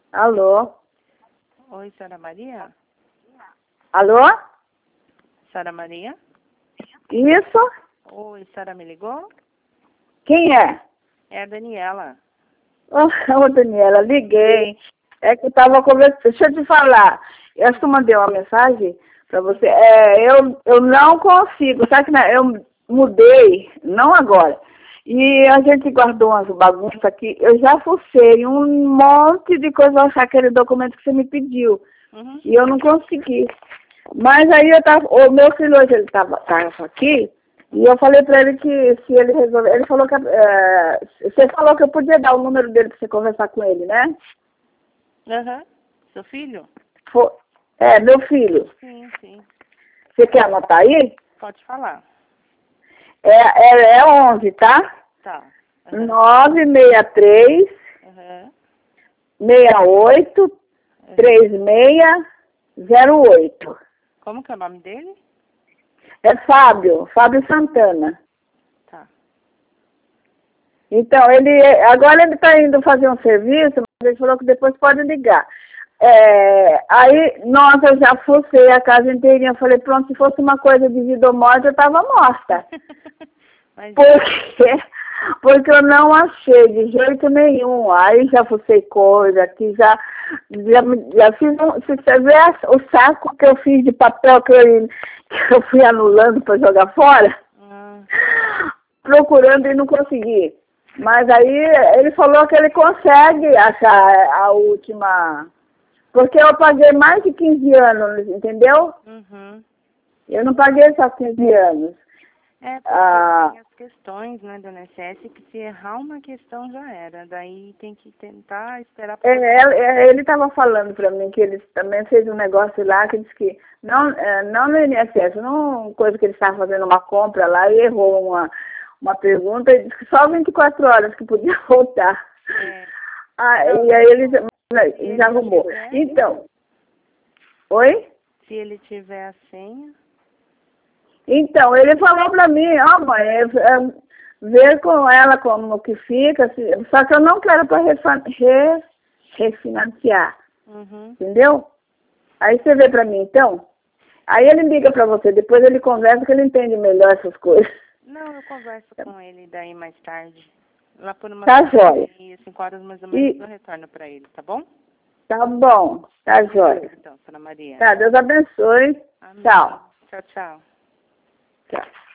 Alô? Oi, senhora Maria? Alô? Senhora Maria? Isso? Oi, senhora me ligou? Quem é? É a Daniela. Ô, Daniela, liguei. É que eu tava conversando. Deixa eu te falar. Eu acho que eu mandei uma mensagem pra você. Eu não consigo. Sabe que eu mudei, não agora. E a gente guardou umas bagunças aqui. Eu já fucei um monte de coisa pra achar aquele documento que você me pediu. Uhum. E eu não consegui. Mas aí o meu filho hoje ele tava aqui. E eu falei pra ele que se ele resolver, ele falou que, você falou que eu podia dar o número dele pra você conversar com ele, né? Aham. Seu filho? Meu filho. Sim, sim. Você quer anotar aí? Pode falar. É 11, tá? Tá. Uhum. 963 Uhum. 68 3608. Como que é o nome dele? É Fábio Santana. Tá. Então, agora ele está indo fazer um serviço, mas ele falou que depois pode ligar. Aí, nossa, eu já fucei a casa inteirinha. Eu falei, pronto, se fosse uma coisa de vida ou morte, eu estava morta. Mas... Porque eu não achei de jeito nenhum. Aí já fucei coisa, aqui já fiz se você ver o saco que eu fiz de papel que eu fui anulando para jogar fora, procurando e não consegui. Mas aí ele falou que ele consegue achar a última, porque eu paguei mais de 15 anos, entendeu? Uhum. Eu não paguei só 15 anos. Porque tem as questões, né, do INSS, que se errar uma questão já era. Daí tem que tentar esperar... Ele estava falando para mim que ele também fez um negócio lá que disse que, não no INSS, não coisa que ele estava fazendo uma compra lá e errou uma pergunta e disse que só 24 horas que podia voltar. E aí ele já arrumou. Então, oi? Se ele tiver a senha... Então, ele falou para mim, mãe, ver com ela como que fica, só que eu não quero para refinanciar, entendeu? Aí você vê para mim, então, aí ele liga para você, depois ele conversa que ele entende melhor essas coisas. Não, eu converso com ele daí mais tarde, lá por uma... Tá jóia. 5 horas mais ou menos eu retorno para ele, tá bom? Tá bom, tá jóia. Então, Sra. Maria. Tá, Deus abençoe. Amém. Tchau. Tchau, tchau. Tchau.